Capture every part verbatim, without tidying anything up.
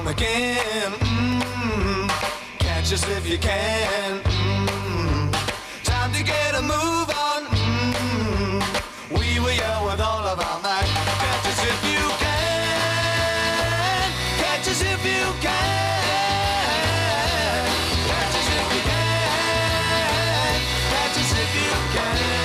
on again. Mm-hmm. Catch us if you can. Mm-hmm. Time to get a move on. Mm-hmm. We were young with all of our might. Catch us if you can. Catch us if you can. Catch us if you can. Catch us if you can.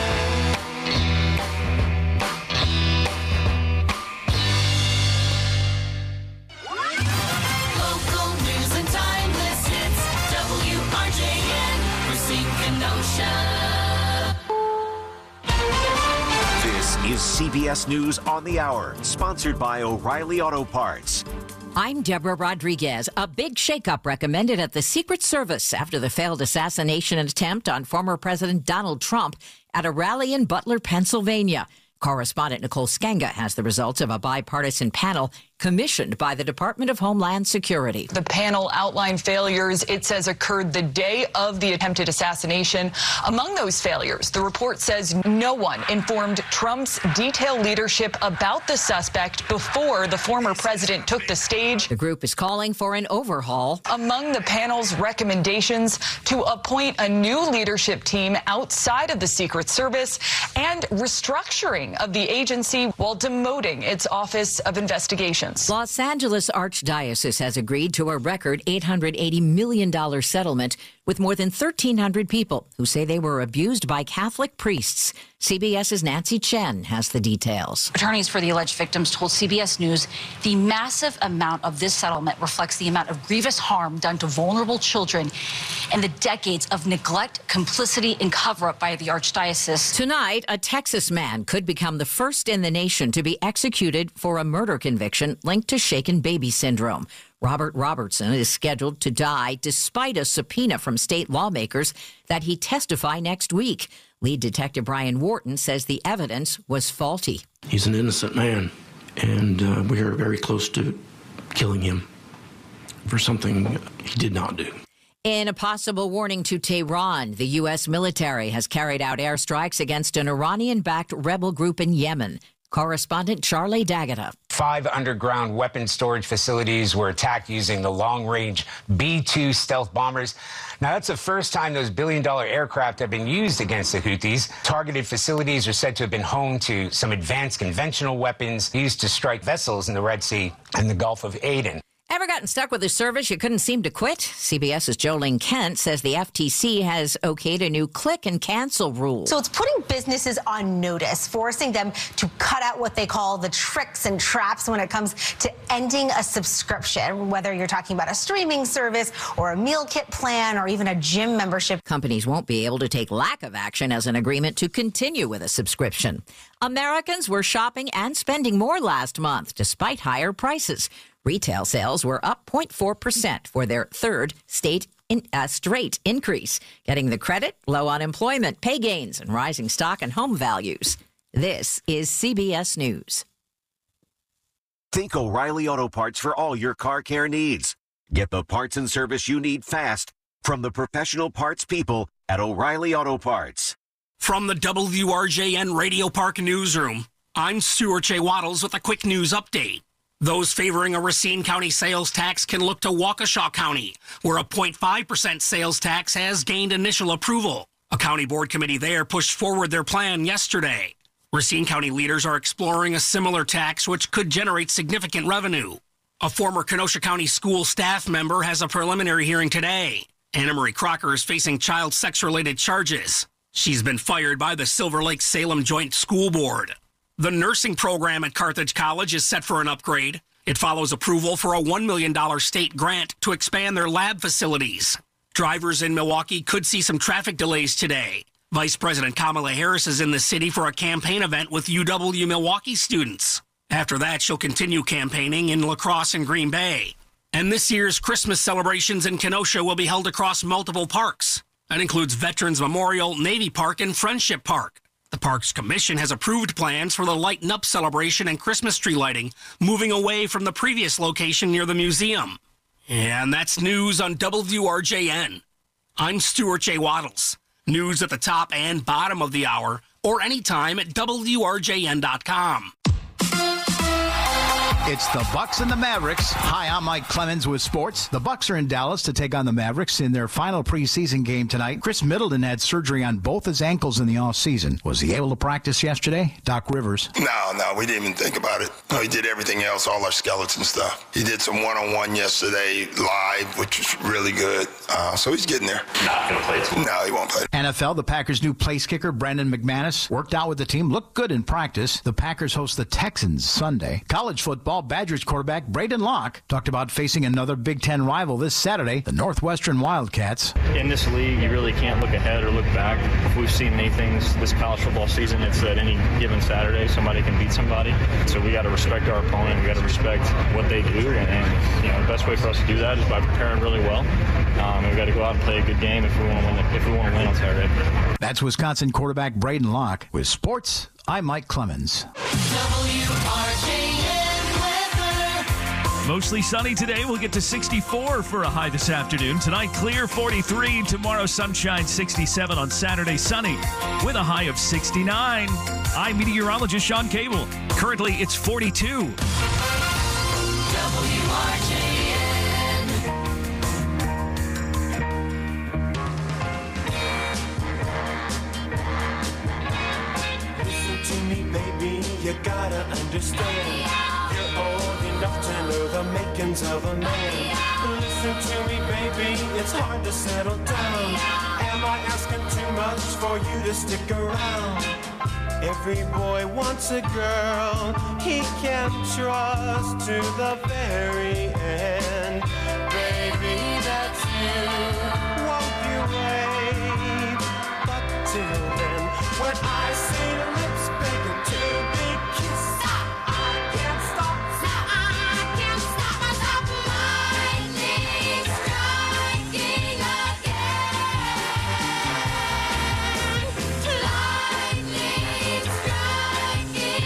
This is C B S News on the Hour, sponsored by O'Reilly Auto Parts. I'm Deborah Rodriguez. A big shakeup recommended at the Secret Service after the failed assassination attempt on former President Donald Trump at a rally in Butler, Pennsylvania. Correspondent Nicole Skenga has the results of a bipartisan panel commissioned by the Department of Homeland Security. The panel outlined failures it says occurred the day of the attempted assassination. Among those failures, the report says no one informed Trump's detailed leadership about the suspect before the former president took the stage. The group is calling for an overhaul. Among the panel's recommendations, to appoint a new leadership team outside of the Secret Service and restructuring of the agency while demoting its Office of Investigations. Los Angeles Archdiocese has agreed to a record eight hundred eighty million dollars settlement with more than thirteen hundred people who say they were abused by Catholic priests. CBS's Nancy Chen has the details. Attorneys for the alleged victims told C B S News the massive amount of this settlement reflects the amount of grievous harm done to vulnerable children and the decades of neglect, complicity, and cover-up by the Archdiocese. Tonight, a Texas man could become the first in the nation to be executed for a murder conviction linked to shaken baby syndrome. Robert Robertson is scheduled to die despite a subpoena from state lawmakers that he testify next week. Lead Detective Brian Wharton says the evidence was faulty. He's an innocent man, and uh, we are very close to killing him for something he did not do. In a possible warning to Tehran, the U S military has carried out airstrikes against an Iranian-backed rebel group in Yemen. Correspondent Charlie D'Agata. Five underground weapon storage facilities were attacked using the long-range B two stealth bombers. Now, that's the first time those billion-dollar aircraft have been used against the Houthis. Targeted facilities are said to have been home to some advanced conventional weapons used to strike vessels in the Red Sea and the Gulf of Aden. Ever gotten stuck with a service you couldn't seem to quit? CBS's Jolene Kent says the F T C has okayed a new click and cancel rule. So it's putting businesses on notice, forcing them to cut out what they call the tricks and traps when it comes to ending a subscription, whether you're talking about a streaming service or a meal kit plan or even a gym membership. Companies won't be able to take lack of action as an agreement to continue with a subscription. Americans were shopping and spending more last month despite higher prices. Retail sales were up zero point four percent for their third state in, uh, straight increase, getting the credit, low unemployment, pay gains, and rising stock and home values. This is C B S News. Think O'Reilly Auto Parts for all your car care needs. Get the parts and service you need fast from the professional parts people at O'Reilly Auto Parts. From the W R J N Radio Park Newsroom, I'm Stuart J. Waddles with a quick news update. Those favoring a Racine County sales tax can look to Waukesha County, where a zero point five percent sales tax has gained initial approval. A county board committee there pushed forward their plan yesterday. Racine County leaders are exploring a similar tax which could generate significant revenue. A former Kenosha County school staff member has a preliminary hearing today. Anna Marie Crocker is facing child sex-related charges. She's been fired by the Silver Lake Salem Joint School Board. The nursing program at Carthage College is set for an upgrade. It follows approval for a one million dollars state grant to expand their lab facilities. Drivers in Milwaukee could see some traffic delays today. Vice President Kamala Harris is in the city for a campaign event with U W Milwaukee students. After that, she'll continue campaigning in La Crosse and Green Bay. And this year's Christmas celebrations in Kenosha will be held across multiple parks. That includes Veterans Memorial, Navy Park, and Friendship Park. The Parks Commission has approved plans for the Lighten Up celebration and Christmas tree lighting, moving away from the previous location near the museum. And that's news on W R J N. I'm Stuart J. Waddles. News at the top and bottom of the hour, or anytime at W R J N dot com. It's the Bucks and the Mavericks. Hi, I'm Mike Clemens with sports. The Bucks are in Dallas to take on the Mavericks in their final preseason game tonight. Chris Middleton had surgery on both his ankles in the offseason. Was he able to practice yesterday? Doc Rivers. No, no, we didn't even think about it. No, he did everything else, all our skeleton stuff. He did some one-on-one yesterday live, which was really good. Uh, so he's getting there. Not going to play too. No, he won't play. N F L, the Packers' new place kicker, Brandon McManus, worked out with the team, looked good in practice. The Packers host the Texans Sunday. College football, Badgers quarterback Braden Locke talked about facing another Big Ten rival this Saturday, the Northwestern Wildcats. In this league, you really can't look ahead or look back. If we've seen many things this college football season, it's that any given Saturday, somebody can beat somebody. So we got to respect our opponent. We got to respect what they do. And, and, you know, the best way for us to do that is by preparing really well. Um, and we got to go out and play a good game if we want to win. If we want to win on Saturday. That's Wisconsin quarterback Braden Locke. With sports, I'm Mike Clemens. W R J N weather. Mostly sunny today. We'll get to sixty-four for a high this afternoon. Tonight, clear, forty-three. Tomorrow, sunshine, sixty-seven. On Saturday, sunny with a high of sixty-nine. I'm meteorologist Sean Cable. Currently, it's forty-two. W R J N. Listen to me, baby, you gotta understand. You're old enough to know the makings of a man. Listen to me, baby, it's hard to settle down. Am I asking too much for you to stick around? Every boy wants a girl he can trust to the very end. Baby, that's you. Won't you wait? But till then, when I see your lips begging to be kissed, I can't stop. I can't stop myself. Lightning striking again. Lightning striking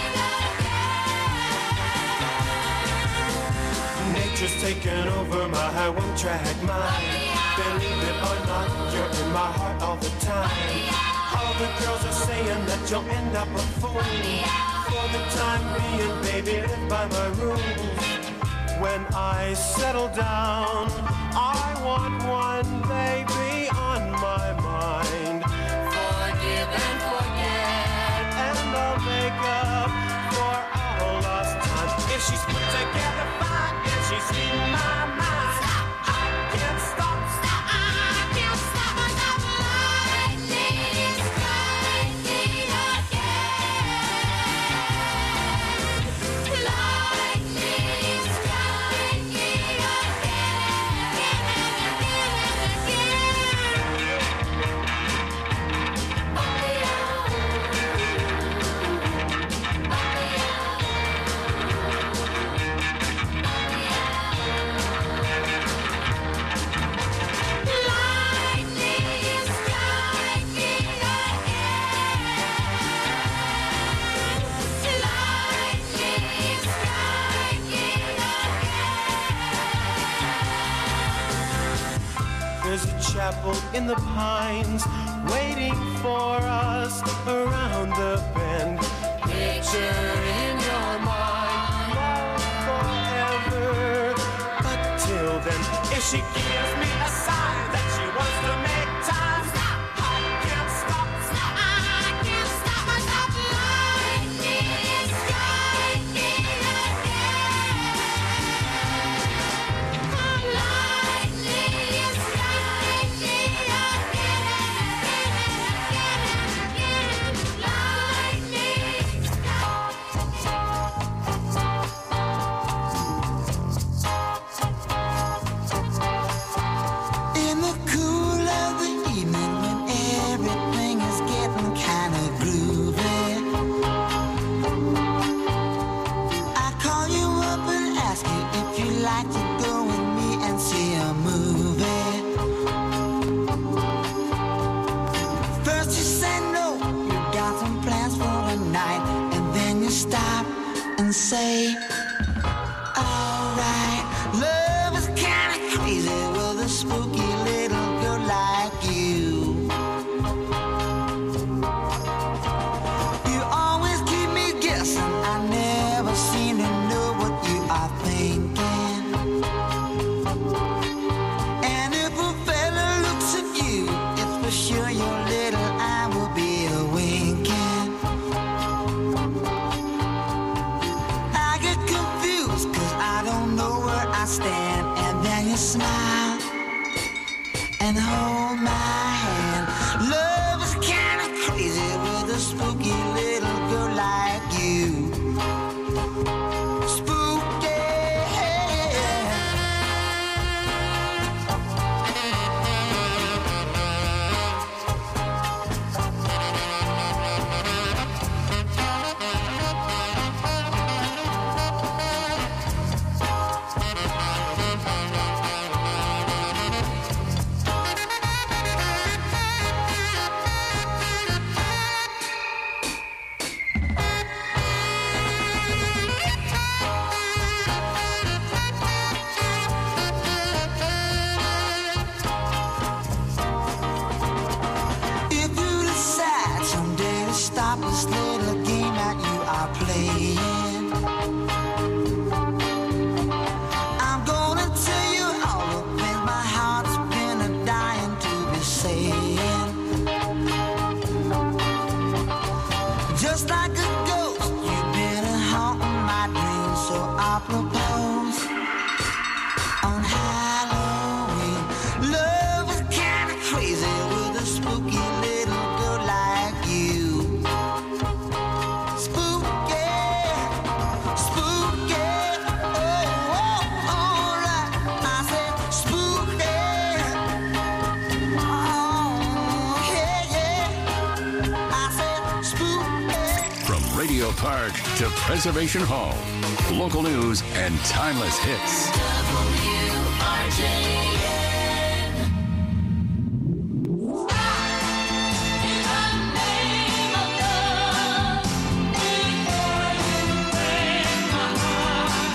again. Nature's taken over my one-track mind. Believe it or not, you're in my heart all the time. All the girls are saying that you'll end up a fool. For the time being, baby, live by my rules. When I settle down, I want one baby on my mind. Forgive and forget, and I'll make up for all lost time. If she's put together fine, if she's in my mind, I can't stop. I can't stop myself. Lightning striking again. Lightning striking There's a chapel in the pines waiting for us around the bend. Picture in your mind, love forever. But till then, if she gives me a sign that she wants to make time, stop. I can't stop. Stop. I can't stop myself. Lightning striking again. Lightning striking In the cool of the evening when everything is getting kind of groovy, I call you up and ask you if you'd like to go with me and see a movie. First you say no, you got some plans for the night, and then you stop and say, alright, love is kinda crazy with a spooky little girl like you. You always keep me guessing, I never seem to know what you me smile and hold my hand. Love is kind of crazy with a spooky little girl like you. Spooky. Stop this little game that you are playing. I'm gonna tell you all the things my heart's been a dying to be saying. Just like a ghost, you've been a haunting my dreams, so I propose on Halloween. Love is kinda crazy with a spooky little girl like you. Radio Park to Preservation Hall. Local news and timeless hits. W R J N. In the name of love, before you break my heart.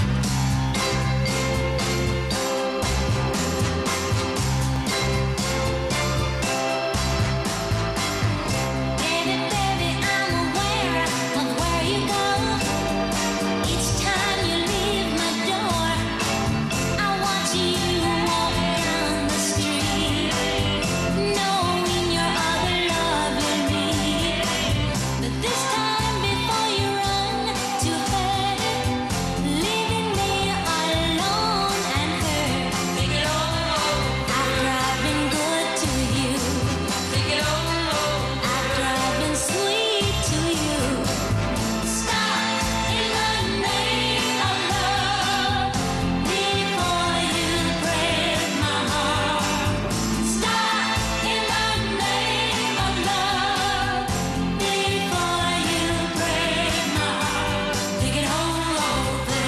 Baby, baby, I'm aware of where you go. Each time you leave my door, I watch you walk down the street, knowing your other love will meet. But this time before you run to her, leaving me alone and hurt. Take it all. After I've been good to you. Take it all. After I've been sweet to you. Stop in the name of love before you break my heart. Stop in the name of love before you break my heart. Think it all over.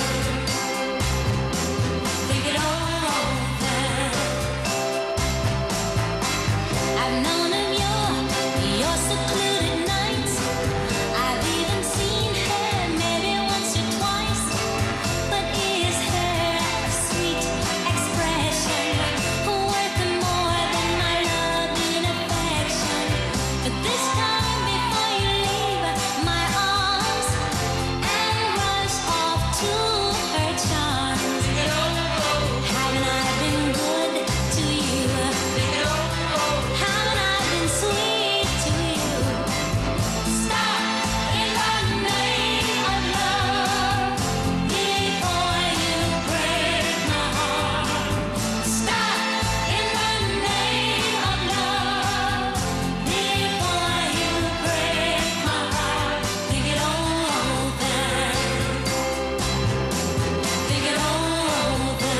Think it all over. I've known of your, your secluded nights. I've even seen her maybe once or twice. But is her sweet expression worth more than my love and affection? But this time before you leave my arms and rush off to her charms, haven't I been good to you? Haven't I been sweet to you? Stop in the name of love before you break my heart. Stop in the name of love before you break my heart. Think it all over. Think it all over.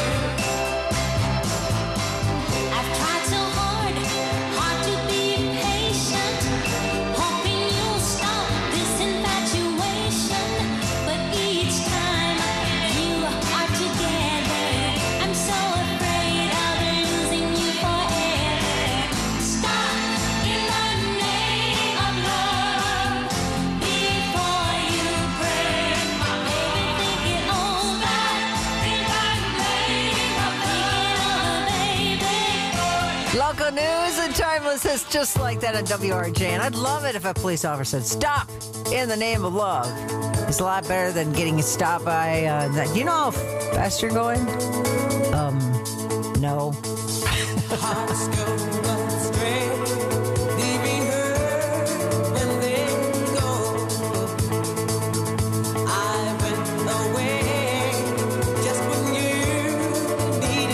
I've tried so hard, hard to be patient, hoping you'll stop this infatuation. But each time you are together, I'm so afraid of losing you forever. Stop in the name of love before you break my heart. Think it over. In the name of love, baby. Local news and timeless hits just like that on W R J. And I'd love it if a police officer said, stop in the name of love. It's a lot better than getting stopped by, uh, that. Do you know how fast you're going? Um, no. Hearts go astray, leaving her and then go. I went away just when you needed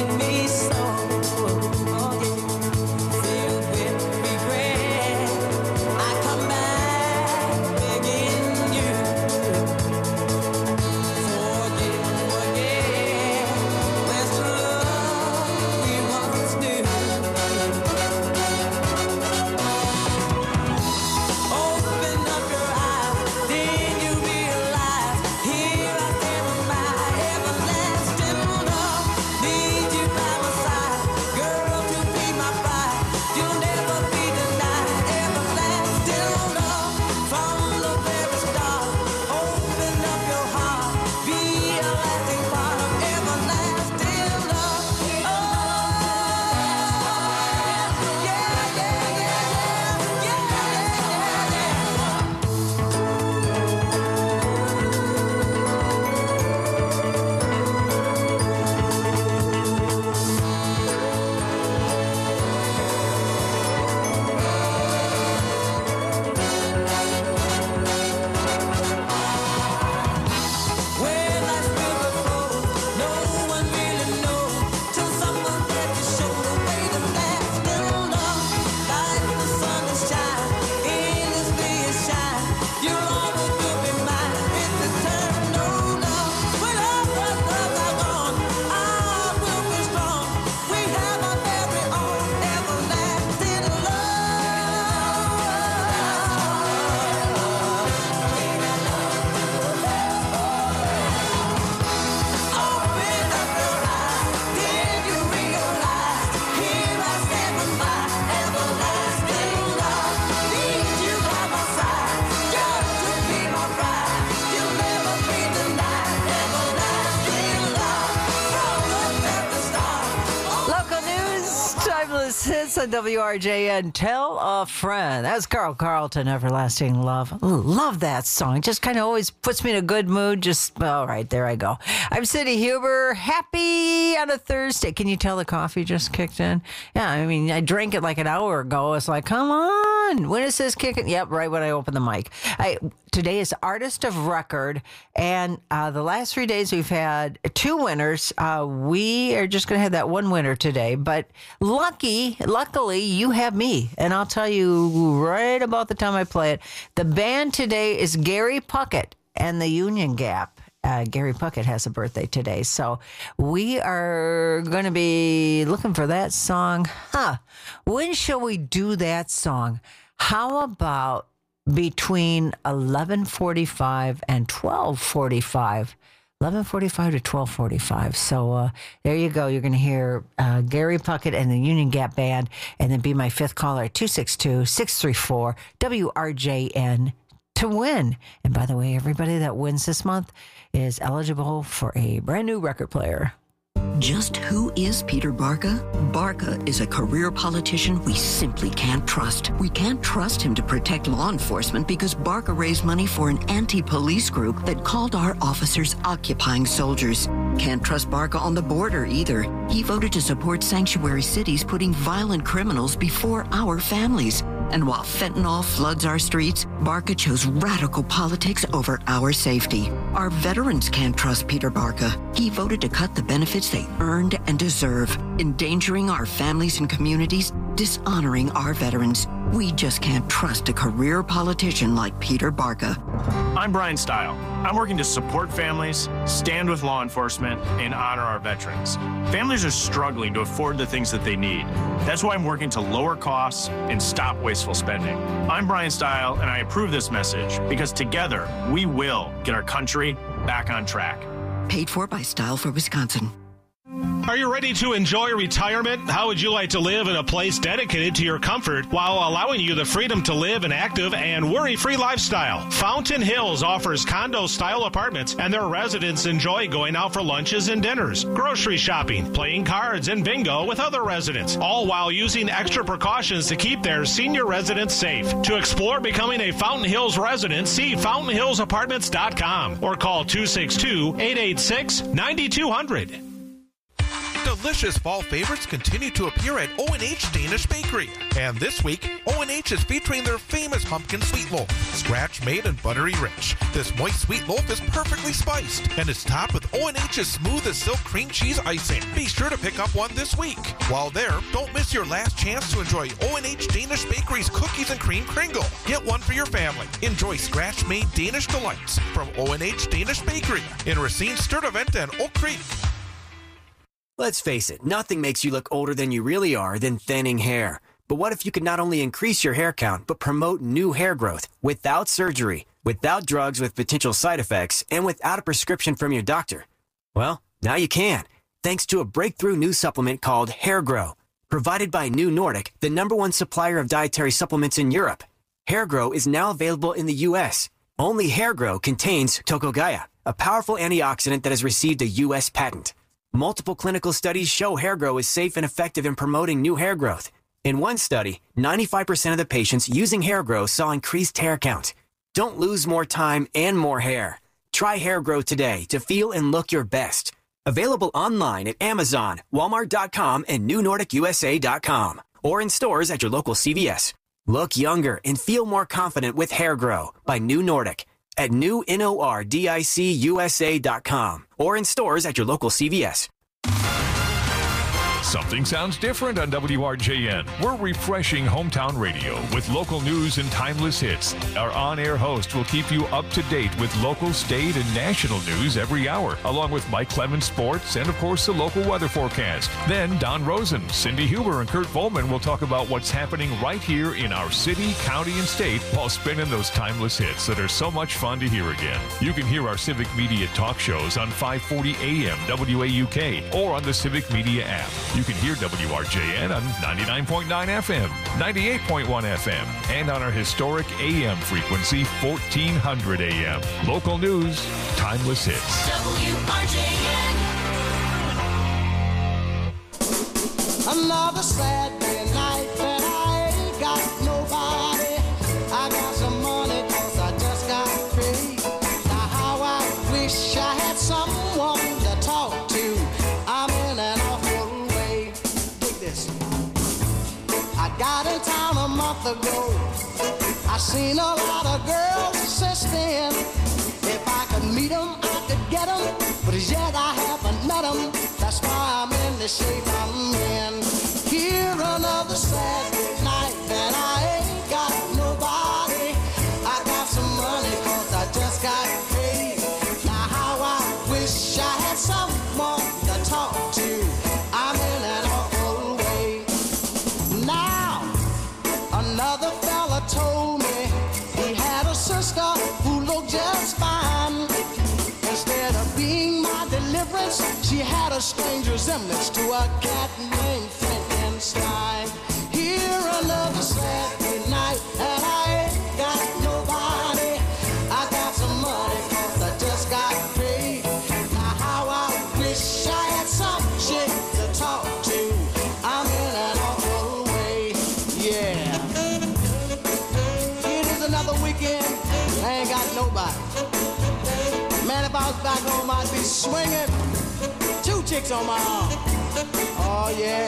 on W R J N. Tell a Friend. That's Carl Carlton, Everlasting Love. Ooh, love that song. Just kind of always puts me in a good mood. Just, all right, there I go. I'm Cindy Huber. Happy on a Thursday. Can you tell the coffee just kicked in? Yeah, I mean, I drank it like an hour ago. It's like, come on. When is this kicking? Yep, right when I open the mic. I, today is Artist of Record, and uh, the last three days we've had two winners. Uh, we are just going to have that one winner today, but lucky, luckily, you have me, and I'll tell you right about the time I play it. The band today is Gary Puckett and the Union Gap. Uh, Gary Puckett has a birthday today, so we are going to be looking for that song. Huh? When shall we do that song? How about between eleven forty-five and twelve forty-five? eleven forty-five to twelve forty-five. So uh, there you go. You're going to hear uh, Gary Puckett and the Union Gap Band, and then be my fifth caller at two six two, six three four, W R J N to win. And by the way, everybody that wins this month is eligible for a brand new record player. Just who is Peter Barca? Barca is a career politician we simply can't trust. We can't trust him to protect law enforcement because Barca raised money for an anti-police group that called our officers occupying soldiers. Can't trust Barca on the border either. He voted to support sanctuary cities putting violent criminals before our families. And while fentanyl floods our streets, Barca chose radical politics over our safety. Our veterans can't trust Peter Barca. He voted to cut the benefits they earned and deserve, endangering our families and communities, dishonoring our veterans. We just can't trust a career politician like Peter Barca. I'm Brian Stile. I'm working to support families, stand with law enforcement, and honor our veterans. Families are struggling to afford the things that they need. That's why I'm working to lower costs and stop wasteful spending. I'm Brian Stile, and I approve this message because together we will get our country back on track. Paid for by Style for Wisconsin. Are you ready to enjoy retirement? How would you like to live in a place dedicated to your comfort while allowing you the freedom to live an active and worry-free lifestyle? Fountain Hills offers condo-style apartments, and their residents enjoy going out for lunches and dinners, grocery shopping, playing cards, and bingo with other residents, all while using extra precautions to keep their senior residents safe. To explore becoming a Fountain Hills resident, see fountain hills apartments dot com or call two six two, eight eight six, nine two zero zero. Delicious fall favorites continue to appear at O and H Danish Bakery. And this week, O and H is featuring their famous pumpkin sweet loaf, scratch-made and buttery rich. This moist sweet loaf is perfectly spiced and is topped with O and H's smooth as silk cream cheese icing. Be sure to pick up one this week. While there, don't miss your last chance to enjoy O and H Danish Bakery's cookies and cream kringle. Get one for your family. Enjoy scratch-made Danish delights from O and H Danish Bakery in Racine, Sturtevant, and Oak Creek. Let's face it, nothing makes you look older than you really are than thinning hair. But what if you could not only increase your hair count, but promote new hair growth without surgery, without drugs with potential side effects, and without a prescription from your doctor? Well, now you can, thanks to a breakthrough new supplement called Hair Grow, provided by New Nordic, the number one supplier of dietary supplements in Europe. Hair Grow is now available in the U S. Only Hair Grow contains Tocogaya, a powerful antioxidant that has received a U S patent. Multiple clinical studies show Hair Grow is safe and effective in promoting new hair growth. In one study, ninety-five percent of the patients using Hair Grow saw increased hair count. Don't lose more time and more hair. Try Hair Grow today to feel and look your best. Available online at Amazon, Walmart dot com, and New Nordic U S A dot com, or in stores at your local C V S. Look younger and feel more confident with Hair Grow by New Nordic at new nordic U S A dot com or in stores at your local C V S. Something sounds different on W R J N. We're refreshing hometown radio with local news and timeless hits. Our on-air host will keep you up to date with local, state, and national news every hour, along with Mike Clemens Sports and, of course, the local weather forecast. Then Don Rosen, Cindy Huber, and Kurt Volman will talk about what's happening right here in our city, county, and state while spinning those timeless hits that are so much fun to hear again. You can hear our Civic Media talk shows on five forty A M W A U K or on the Civic Media app. You can hear W R J N on ninety-nine point nine F M, ninety-eight point one F M, and on our historic A M frequency, fourteen hundred A M. Local news, timeless hits. W R J N. Another Saturday night. wish I had someone to talk to. I'm in an awful way. Dig this. I got in town a month ago. I seen a lot of girls since then. If I could meet them, I could get them. But as yet I haven't met them. That's why I'm in the shape I'm in. Here another Saturday night and I ain't got nobody. I got some money cause I just got paid. Now how I wish I had someone to talk to. I'm in an awful way. Now another fella told me he had a sister who looked just fine. Instead of being my deliverance, she had a strange resemblance to a cat named Frankenstein. Here another Saturday night, and I ain't got nobody. I got some money, cause I just got paid. Now how I wish I had some chick to talk to. I'm in an awful way, yeah. It is another weekend, I ain't got nobody. Man, if I was back home, I'd be swinging. Two chicks on my arm. Oh, yeah.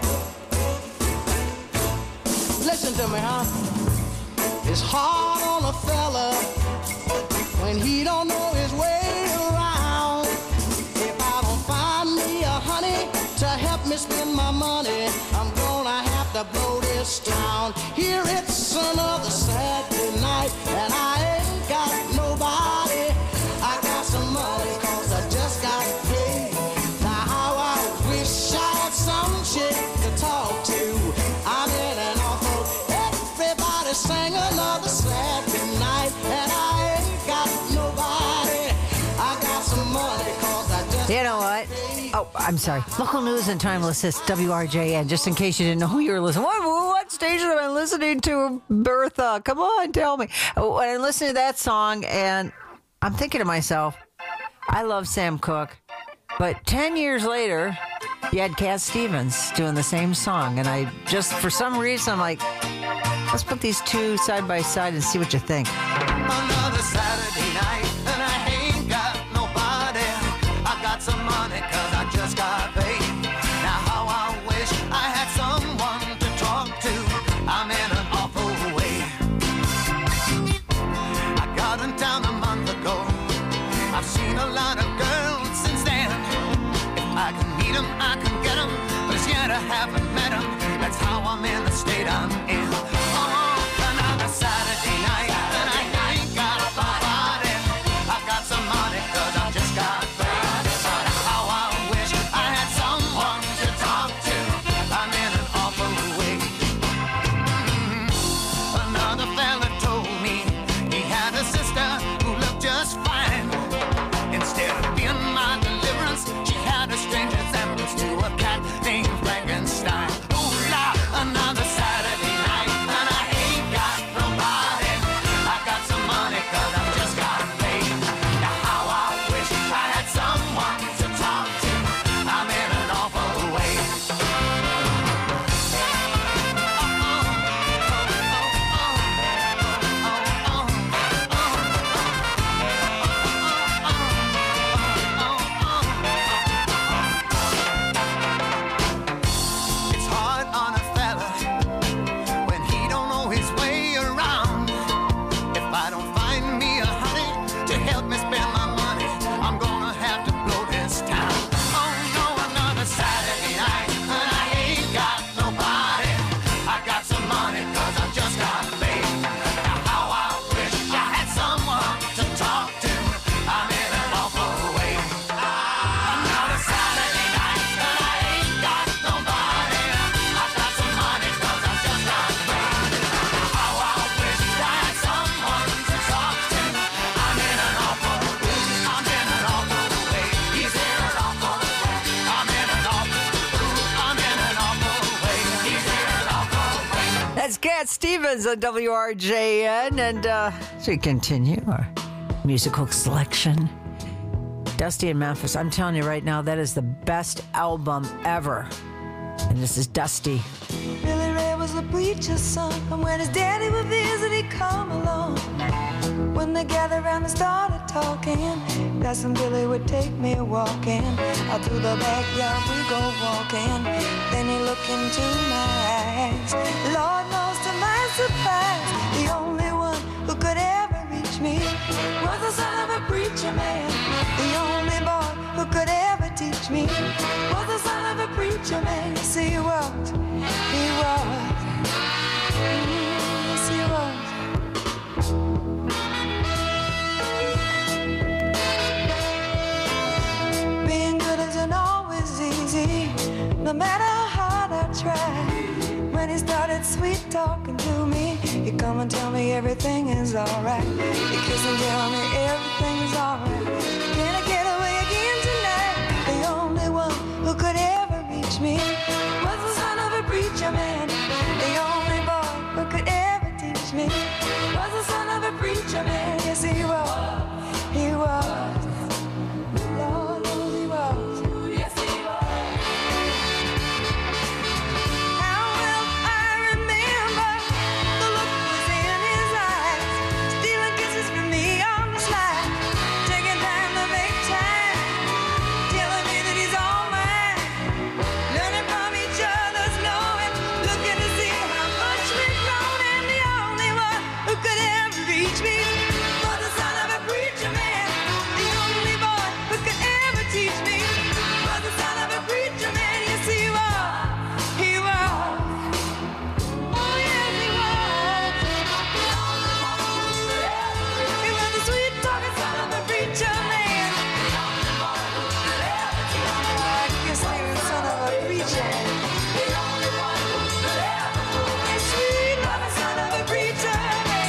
Listen to me, huh? It's hard on a fella when he don't know his way around. If I don't find me a honey to help me spend my money, I'm gonna have to blow this town. Here it's another Saturday night, and I ain't got nobody. I got some money cause I just got paid. Now how I wish I had some chick to talk to. I'm in an awful. Everybody sang another Saturday night, and I ain't got nobody. I got some money cause I just. You know what? Oh, I'm sorry. Local news and timeless hits, W R J N. Just in case you didn't know who you were listening. What, what station am I listening to, Bertha? Come on, tell me. When I'm listening to that song, and I'm thinking to myself, I love Sam Cooke, but ten years later, you had Cat Stevens doing the same song, and I just, for some reason, I'm like, let's put these two side by side and see what you think. Another Saturday night, and I ain't got nobody. I got some money cause I just got paid. Now how I wish I had someone to talk to. I'm in an awful way. I got in town a month ago. I've seen a lot of girls since then. If I can meet them, I can get them. But as yet I haven't met them. That's how I'm in the state I'm in. Oh, another Saturday night, and I ain't got nobody. I got some money cause I just got paid. But how I wish I had someone to talk to. I'm in an awful way. Mm-hmm. Another fella told me he had a sister who looked just fine. Instead of being my deliverance, she had a strange resemblance to a cat named Frankenstein. Ooh la, another Saturday night, and I ain't got nobody. I got some money cause I just got paid. Now how I wish I had someone to talk to. I'm in an awful way. It's hard on a fella when he don't know his way around. If I don't find me a honey to help me spend my money, I'm gonna have to blow this town. Oh no, another Saturday night, and I ain't got nobody. I got some money cause I just got paid. Now how I wish I had someone to talk to. I'm in an awful way. Another Saturday night, and I ain't got nobody. I got some money cause I just got paid. Now how I wish I had someone to talk to. I'm in an awful, I'm in an awful way. He's in an awful way. I'm in an awful, I'm in an awful way. He's in an awful way. That's Cat Stevens on W R J N. And uh, so we continue our musical selection. Dusty in Memphis. I'm telling you right now, that is the best album ever. And this is Dusty. Billy Ray was a preacher's son, and when his daddy would visit, he'd come along. When together and we started talking. Cousin Billy would take me walking. Out through the backyard we go walking. Then he looked into my eyes. Lord knows to my surprise, the only one who could ever reach me was the son of a preacher man. The only boy who could ever teach me was the son of a preacher man. Yes, he was. He was. Yes, he was. Being good isn't always easy, no matter how hard I try. When he started sweet talking to me, he come and tell me everything is alright. He kiss and tell me everything is alright. Can I get away again tonight? The only one who could ever reach me was the son of a preacher man. The only boy who could ever teach me was the son of a preacher man. Yes, he was. He was. Lord knows he was. Yes, he was. How will I remember the look was in his eyes, stealing kisses from me on the slide, taking time to make time, telling me that he's all mine, learning from each other's knowing, looking to see how much we've grown, and the only one who could ever reach me was the son of a preacher man. The only boy who could ever teach me was the son of a preacher man. Yes, he was. He was. Oh, yes, he was. He was the sweet talking son of a preacher man. Oh, I guess he was son of a preacher. Yes, sweet loving son of a preacher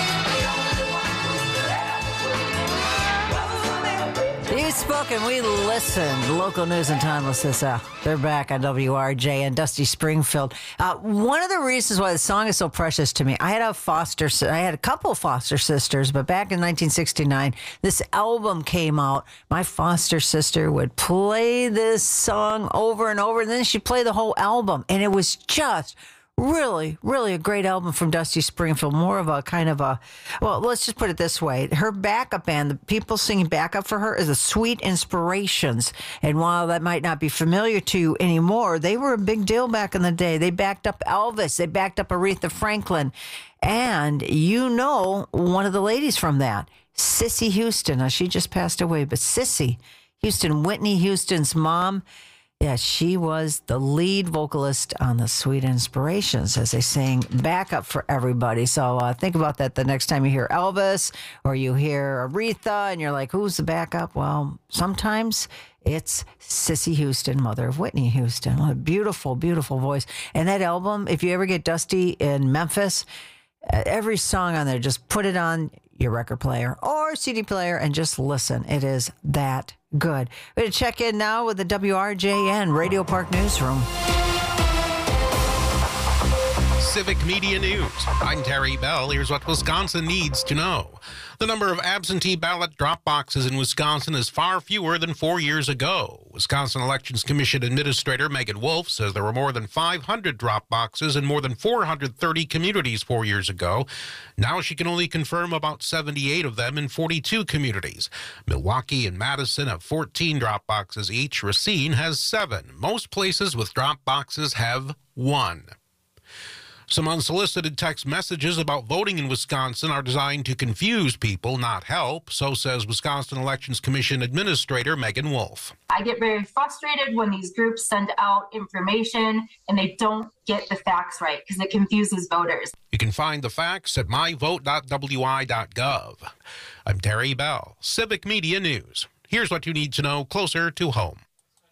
man. You spoke and we listened. Local news and timeless this hour. They're back on W R J and Dusty Springfield. Uh, one of the reasons why the song is so precious to me, I had a foster, I had a couple foster sisters, but back in nineteen sixty-nine, this album came out. My foster sister would play this song over and over, and then she'd play the whole album, and it was just really, really a great album from Dusty Springfield. More of a kind of a, well, let's just put it this way. Her backup band, the people singing backup for her, is the Sweet Inspirations. And while that might not be familiar to you anymore, they were a big deal back in the day. They backed up Elvis. They backed up Aretha Franklin. And you know one of the ladies from that, Cissy Houston. Now, she just passed away, but Cissy Houston, Whitney Houston's mom, yeah, she was the lead vocalist on the Sweet Inspirations as they sang backup for everybody. So uh, think about that the next time you hear Elvis or you hear Aretha and you're like, who's the backup? Well, sometimes it's Cissy Houston, mother of Whitney Houston. What a beautiful, beautiful voice. And that album, if you ever get Dusty in Memphis, every song on there, just put it on your record player or C D player and just listen. It is that good. We're going to check in now with the W R J N Radio Park Newsroom. Civic Media News. I'm Terry Bell. Here's what Wisconsin needs to know. The number of absentee ballot drop boxes in Wisconsin is far fewer than four years ago. Wisconsin Elections Commission Administrator Megan Wolf says there were more than five hundred drop boxes in more than four hundred thirty communities four years ago. Now she can only confirm about seventy-eight of them in forty-two communities. Milwaukee and Madison have fourteen drop boxes each. Racine has seven. Most places with drop boxes have one. Some unsolicited text messages about voting in Wisconsin are designed to confuse people, not help, so says Wisconsin Elections Commission Administrator Megan Wolf. I get very frustrated when these groups send out information and they don't get the facts right because it confuses voters. You can find the facts at my vote dot w i dot gov. I'm Terry Bell, Civic Media News. Here's what you need to know closer to home.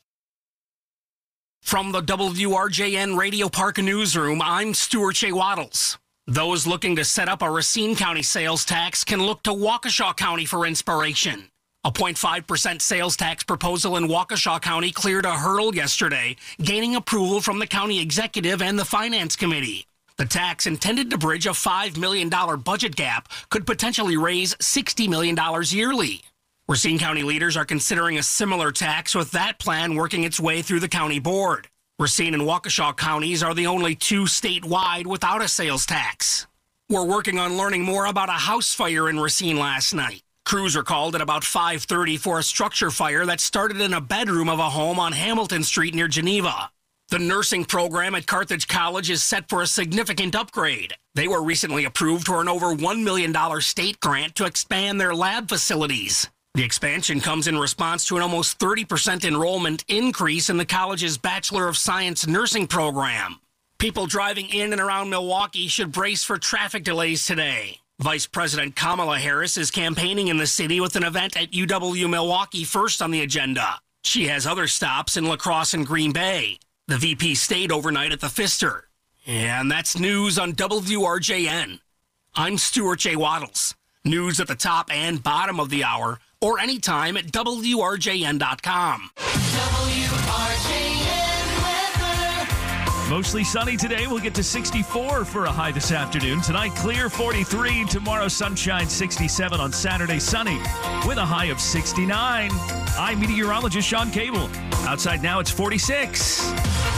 From the W R J N Radio Park Newsroom, I'm Stuart J. Waddles. Those looking to set up a Racine County sales tax can look to Waukesha County for inspiration. A zero point five percent sales tax proposal in Waukesha County cleared a hurdle yesterday, gaining approval from the county executive and the finance committee. The tax, intended to bridge a five million dollars budget gap, could potentially raise sixty million dollars yearly. Racine County leaders are considering a similar tax, with that plan working its way through the county board. Racine and Waukesha counties are the only two statewide without a sales tax. We're working on learning more about a house fire in Racine last night. Crews are called at about five thirty for a structure fire that started in a bedroom of a home on Hamilton Street near Geneva. The nursing program at Carthage College is set for a significant upgrade. They were recently approved for an over one million dollars state grant to expand their lab facilities. The expansion comes in response to an almost thirty percent enrollment increase in the college's Bachelor of Science nursing program. People driving in and around Milwaukee should brace for traffic delays today. Vice President Kamala Harris is campaigning in the city with an event at U W Milwaukee first on the agenda. She has other stops in La Crosse and Green Bay. The V P stayed overnight at the Pfister. And that's news on W R J N. I'm Stuart J. Waddles. News at the top and bottom of the hour, or anytime at W R J N dot com. W R J N weather. Mostly sunny today. We'll get to sixty-four for a high this afternoon. Tonight, clear, forty-three. Tomorrow, sunshine, sixty-seven. On Saturday, sunny with a high of sixty-nine. I'm meteorologist Sean Cable. Outside now, it's forty-six.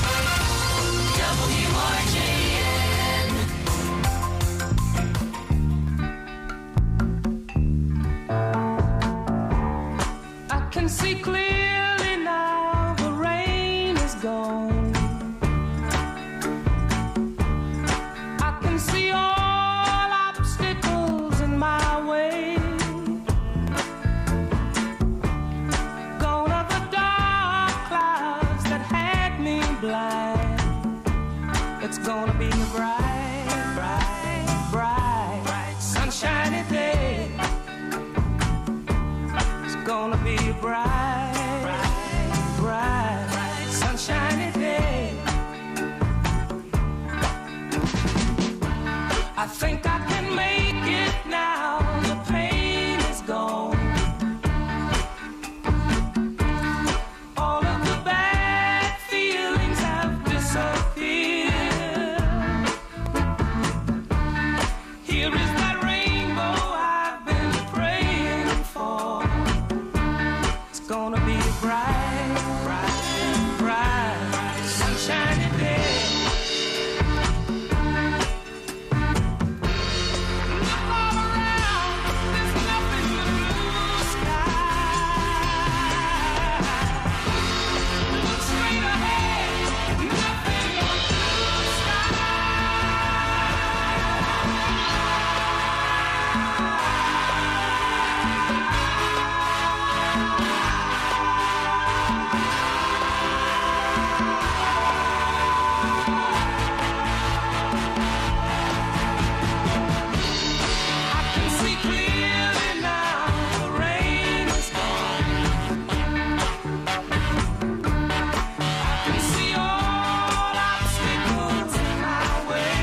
W R J N. I can see clearly now the rain is gone. I can see all obstacles in my way. Gone are the dark clouds that had me blind. It's gonna be a bright, bright, bright, bright, sunshiny day. It's gonna be a bright, bright, bright, bright, sunshiny day. I think I can make it now. The pain is gone. All of the bad feelings have disappeared. Here is that rainbow I've been praying for. It's gonna be a bright, bright, bright, bright, sunshiny day. Look all around, there's nothing but blue sky. Look straight ahead, nothing but blue I can see clearly now. The rain is gone. I can see all obstacles in my way.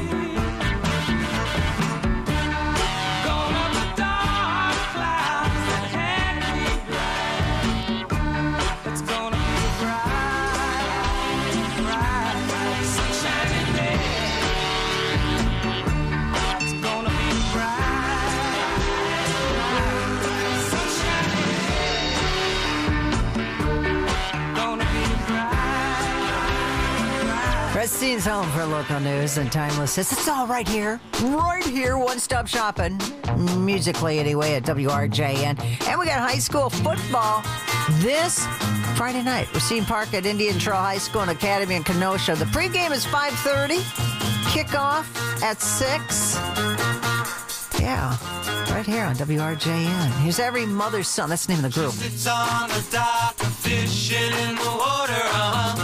Gone are the dark clouds that had me blind. It's gonna be a bright, bright, bright, sunshiny day. It's gonna be a bright, bright, sunshiny day. Gonna be a bright, Restine's home for local news and timeless hits. It's all right here. Right here. One-stop shopping. Musically, anyway, at W R J N. And we got high school football this Friday night. Racine Park at Indian Trail High School and Academy in Kenosha. The pregame is five thirty. Kickoff at six. Yeah, right here on W R J N. Here's Every Mother's Son. That's the name of the group. It's on the dock, fishing in the water, uh-huh.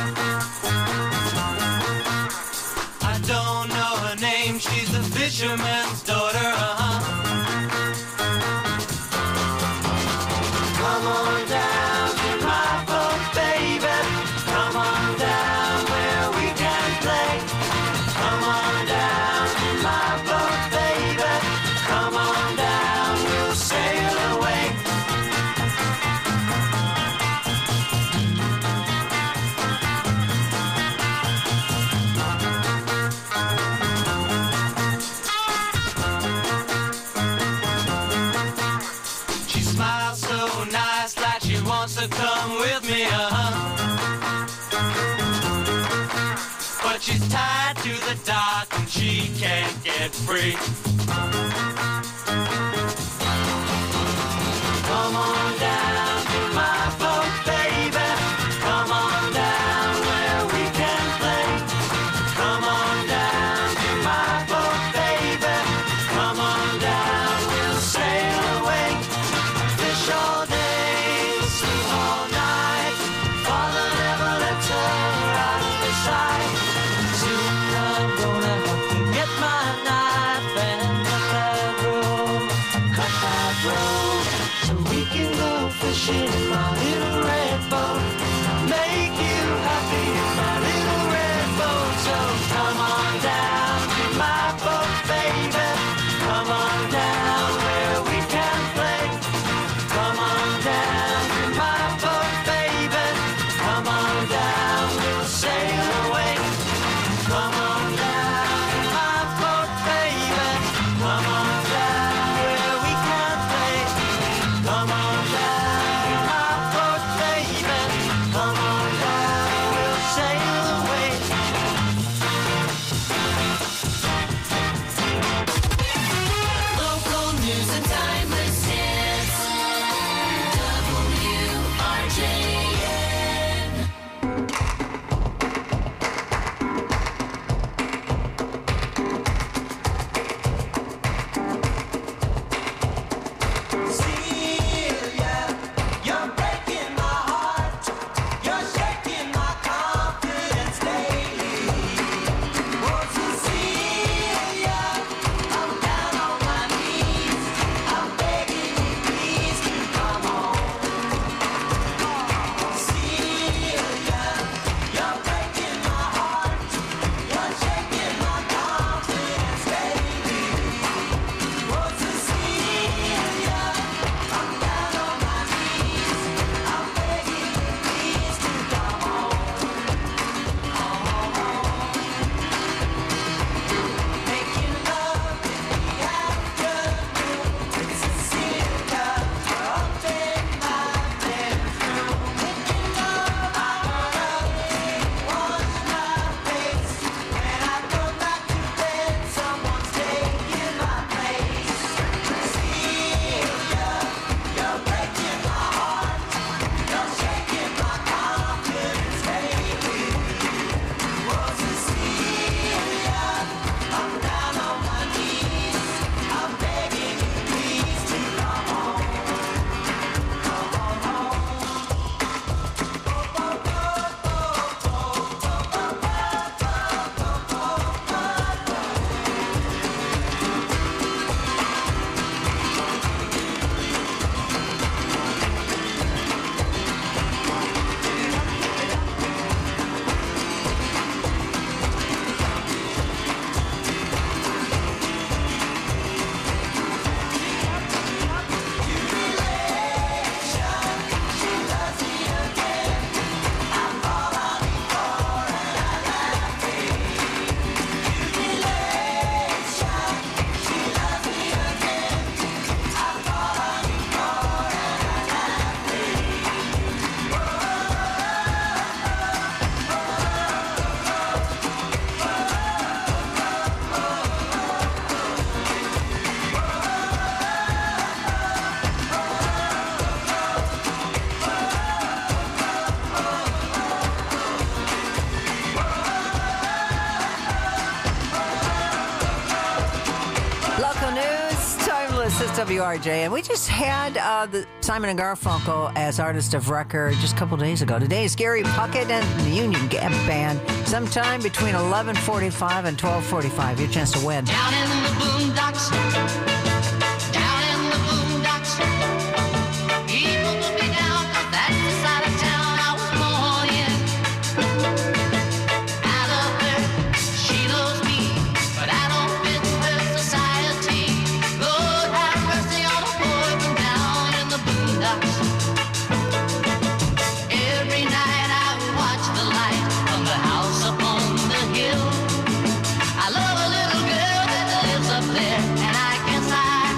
I don't know her name, she's a fisherman's daughter, uh-huh. Come on down to my boat, baby. Come on down where we can play. Come on down to my boat, baby. Come on down, we'll sail away. She smiles so nice like she wants to come with me, uh-huh. But she's tied to the dock and she can't get free. vacation in my little red boat. Make you happy in my little red boat. So come on down to my boat, baby. Come on down where we can play. Come on down to my boat, baby. Come on down, we'll sail away. Come on down to my boat, baby. Come on down where we can play. Come on down to my boat, baby. Come on down, we'll sail away. Local news and timeless hits. W R J N. Celia, you're breaking my heart. You're shaking my confidence daily. Oh, Cecilia, I'm down on my knees. I'm begging you, please to come home. Celia, you're breaking my heart. You're shaking my confidence daily. Oh, Cecilia, I'm down on my knees. I'm begging you, please to come home. Making love in the afternoon with Cecilia up in my bedroom. Making love, I wanna wash my face. When I come back to bed, someone's taking my place. Cecilia, you're breaking my heart. You're shaking my confidence daily. Oh, Cecilia, I'm down on my knees. I'm begging you, please, to come home. Come on home. Local news, timeless is W R J. And we just had uh, the Simon and Garfunkel as artist of record just a couple days ago. Today is Gary Puckett and the Union Gap Band. Sometime between eleven forty-five and twelve forty-five. Your chance to win. Down in the boondocks, down in the boondocks, people put me down 'cause that's the side of town I was born in. I love her, she loves me, but I don't fit her society. Lord have mercy on a boy from down in the boondocks. Every night I watch the light from the house up on the hill. I love a little girl that lives up there, and I guess I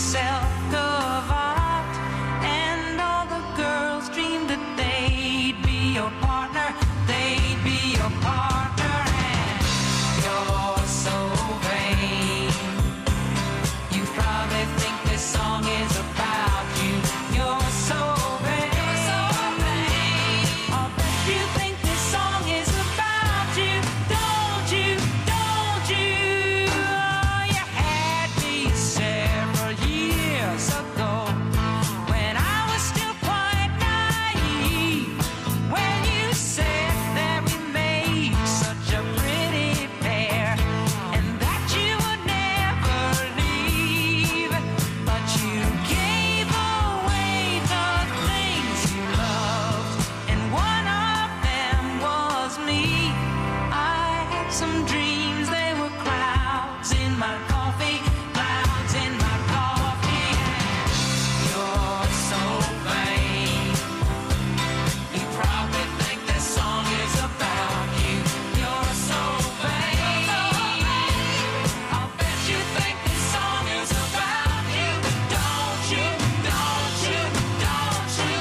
yourself of art, and all the girls dreamed that they'd be your partner, they'd be your partner, and you're so vain. You probably think this song is about you. You're so vain. You're so vain. I'll bet you think this song is about you. Don't you? Don't you? Oh, you had me several years ago when I was still quite naive. When you said that we made such a pretty pair and that you would never leave, but you gave away the things you loved, and one of them was me. I had some dreams, they were clouds in my coffee, clouds in my coffee, and you're so vain. You probably think this song is about you. You're so vain. I'll bet you think this song is about you. Don't you? Don't you? Don't you?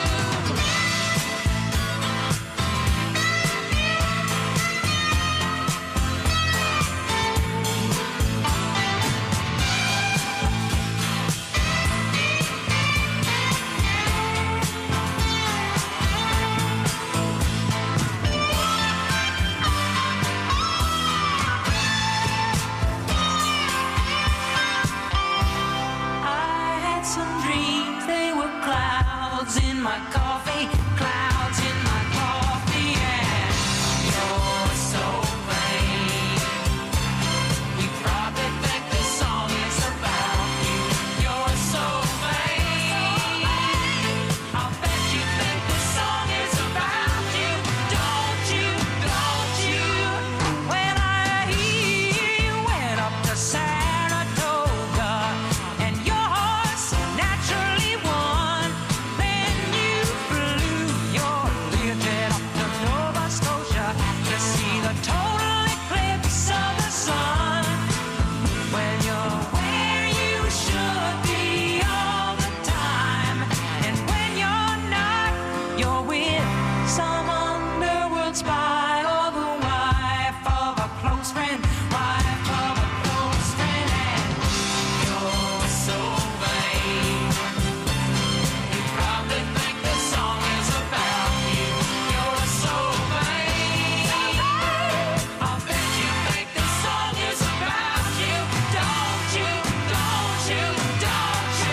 I had some dreams, they were clouds in my coffee, clouds in my coffee, and you're so vain. You probably think this song is about you. You're so vain. I'll bet you think this song is about you. Don't you? Don't you? When I hear you went up to Saratoga and your horse naturally won, then you flew your Learjet up to Nova Scotia to see the total eclipse of the sun. When you're where you should be all the time, and when you're not, you're with some underworld spy or the wife of a close friend, wife of a close friend, and you're so vain. You probably think this song is about you. You're so vain. I'll bet you think this song is about you. Don't you? Don't you? Don't you?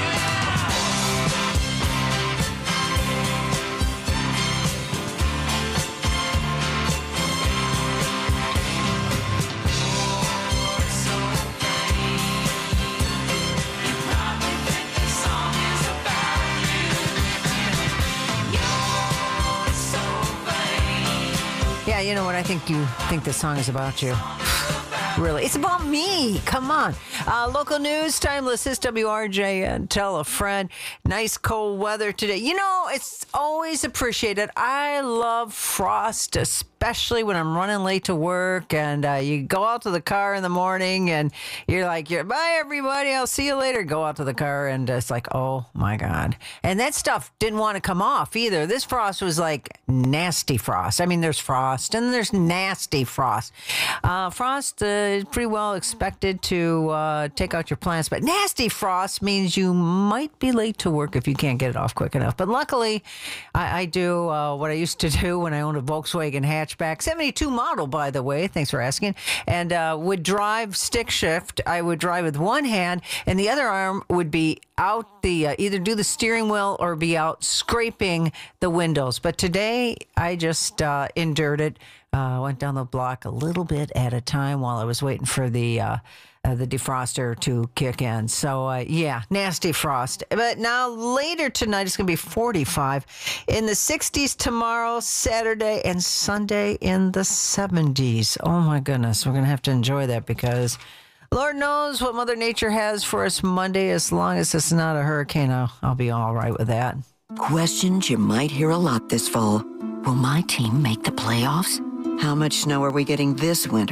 Yeah, you know what? I think you think this song is about you. Really, it's about me. Come on. Uh, local news, timeless S W R J N. Tell a friend. Nice cold weather today. You know, it's always appreciated. I love frost, especially when I'm running late to work and uh, you go out to the car in the morning and you're like, you're, bye, everybody. I'll see you later. Go out to the car and it's like, oh, my God. And that stuff didn't want to come off either. This frost was like nasty frost. I mean, there's frost and there's nasty frost. Uh, frost uh, is pretty well expected to uh, take out your plants, but nasty frost means you might be late to work if you can't get it off quick enough. But luckily, I, I do uh, what I used to do when I owned a Volkswagen hatchback, seventy-two model, by the way. Thanks for asking. And uh, would drive stick shift. I would drive with one hand, and the other arm would be out the uh, either do the steering wheel or be out scraping the windows. But today, I just uh, endured it. Uh, went down the block a little bit at a time while I was waiting for the uh, uh, the defroster to kick in. So, uh, yeah, nasty frost. But now later tonight, it's going to be forty-five. In the sixties tomorrow, Saturday, and Sunday in the seventies. Oh, my goodness. We're going to have to enjoy that because Lord knows what Mother Nature has for us Monday. As long as it's not a hurricane, I'll, I'll be all right with that. Questions you might hear a lot this fall. Will my team make the playoffs? How much snow are we getting this winter?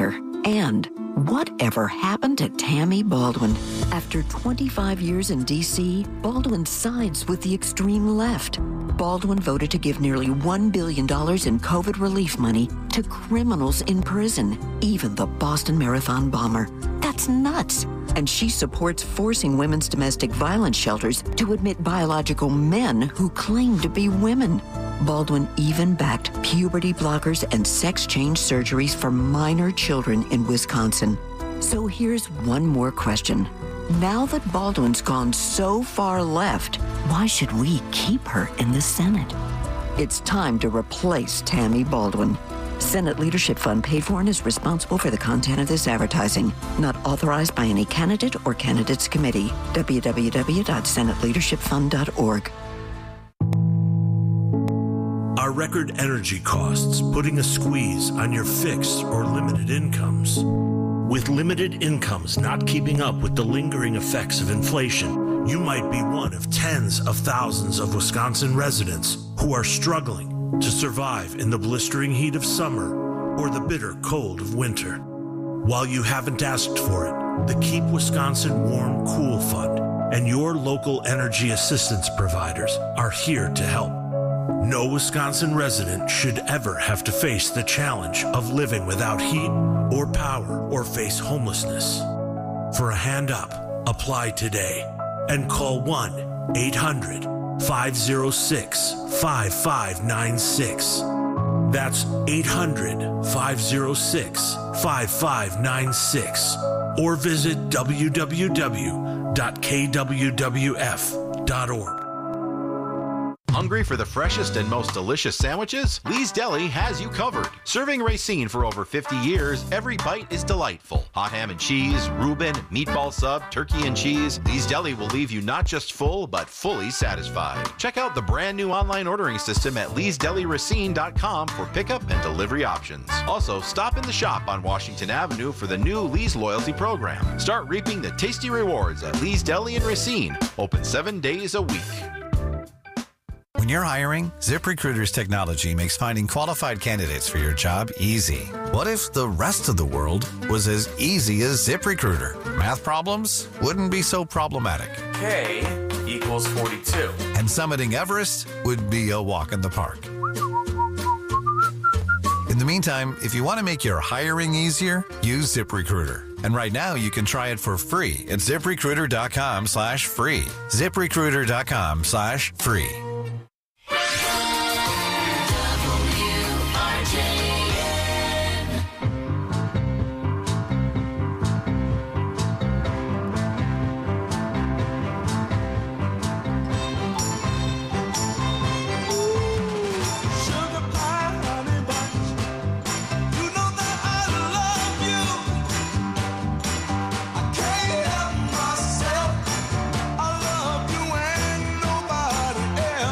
And whatever happened to Tammy Baldwin? After twenty-five years in D C, Baldwin sides with the extreme left. Baldwin voted to give nearly one billion dollars in COVID relief money to criminals in prison, even the Boston Marathon bomber. That's nuts. And she supports forcing women's domestic violence shelters to admit biological men who claim to be women. Baldwin even backed puberty blockers and sex change surgeries for minor children in Wisconsin. So here's one more question. Now that Baldwin's gone so far left, why should we keep her in the Senate? It's time to replace Tammy Baldwin. Senate Leadership Fund paid for and is responsible for the content of this advertising. Not authorized by any candidate or candidates committee. w w w dot senate leadership fund dot org. Are record energy costs putting a squeeze on your fixed or limited incomes? With limited incomes not keeping up with the lingering effects of inflation, you might be one of tens of thousands of Wisconsin residents who are struggling to survive in the blistering heat of summer or the bitter cold of winter. While you haven't asked for it, the Keep Wisconsin Warm Cool Fund and your local energy assistance providers are here to help. No Wisconsin resident should ever have to face the challenge of living without heat or power or face homelessness. For a hand up, apply today and call one eight hundred five oh six five five nine six. That's eight hundred five oh six five five nine six or visit w w w dot k w w f dot org. Hungry for the freshest and most delicious sandwiches? Lee's Deli has you covered. Serving Racine for over fifty years, every bite is delightful. Hot ham and cheese, Reuben, meatball sub, turkey and cheese. Lee's Deli will leave you not just full, but fully satisfied. Check out the brand new online ordering system at lees deli racine dot com for pickup and delivery options. Also, stop in the shop on Washington Avenue for the new Lee's Loyalty Program. Start reaping the tasty rewards at Lee's Deli in Racine. Open seven days a week. When you're hiring, ZipRecruiter's technology makes finding qualified candidates for your job easy. What if the rest of the world was as easy as ZipRecruiter? Math problems wouldn't be so problematic. K equals forty-two. And summiting Everest would be a walk in the park. In the meantime, if you want to make your hiring easier, use ZipRecruiter. And right now, you can try it for free at ZipRecruiter.com slash free. ZipRecruiter.com slash free. Myself, I love you and nobody else.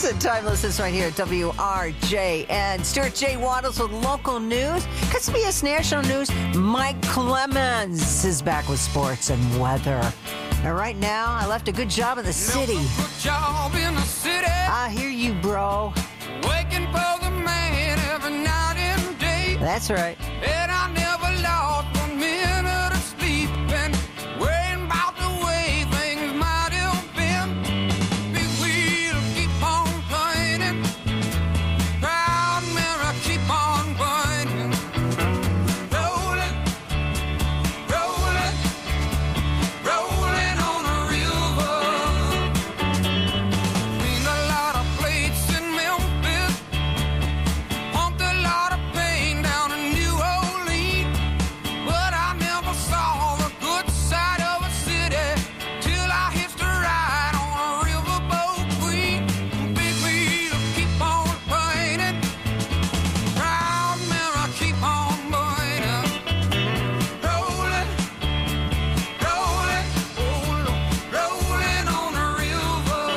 and Timeless right here at W R J N. Stuart J. Waddles with local news. Got C B S National News. Mike Clemens is back with sports and weather. And right now, I left a good job in the city. Job in the city. I hear you, bro. Waking for the man every night and day. That's right. And I never lost one minute of sleep. And worrying about the way things might have been. Big wheel keep on turning. Proud mirror keep on burning. Rolling, rolling, rolling on a river. Seen a lot of plates in Memphis. Pumped a lot of pain down in New Orleans. But I never saw the good side of a city till I hitched a ride on a riverboat queen. Big wheel keep on burning. Proud mirror keep on burning. Rolling, rolling, rolling, rolling on a river.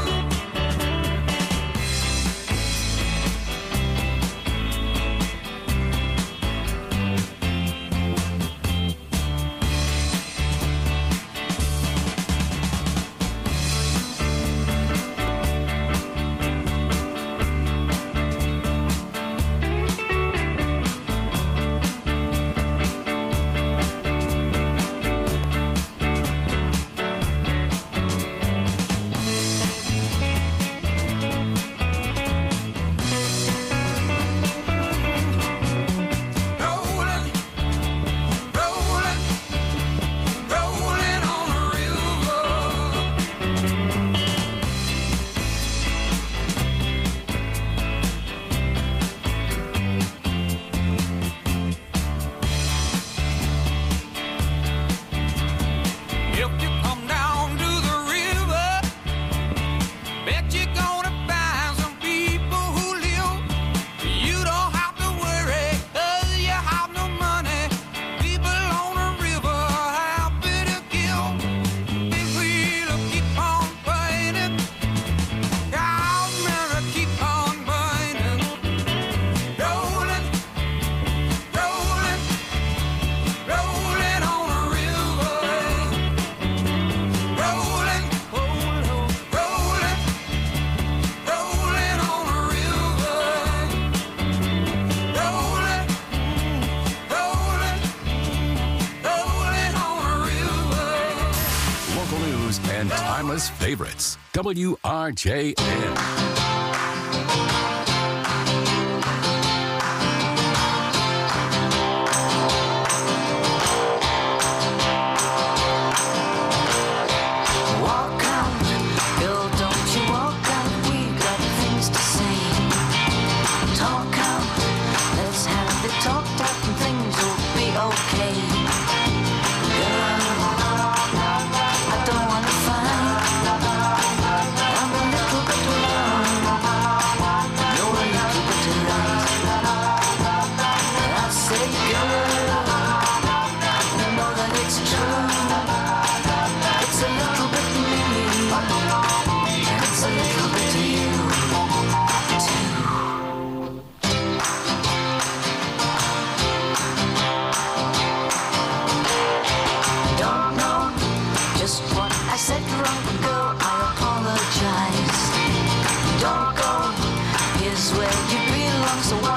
Rolling, rolling, rolling on a river. If you come down to the river, bet you're gonna find some people who live. You don't have to worry, 'cause you have no money. People on the river are happy to give. Big wheel keep on burning. Proud mirror keep on burning. Rolling, rolling, rolling on a river. Rolling, rolling, rolling, rolling on a river. Rolling, rolling, rolling on a river. Local news and timeless favorites. W R J N. Walk out, girl, don't you walk out. We got things to say. Talk out, let's have it talked out and things will be okay. Girl, I don't wanna fight. I'm a little bit wrong. You're a little bit right. I say, girl, you know that it's true. It's a little bit me, and it's a little bit you, too. Don't know just what I said wrong, girl, I apologize. Don't go, here's where you belong, so why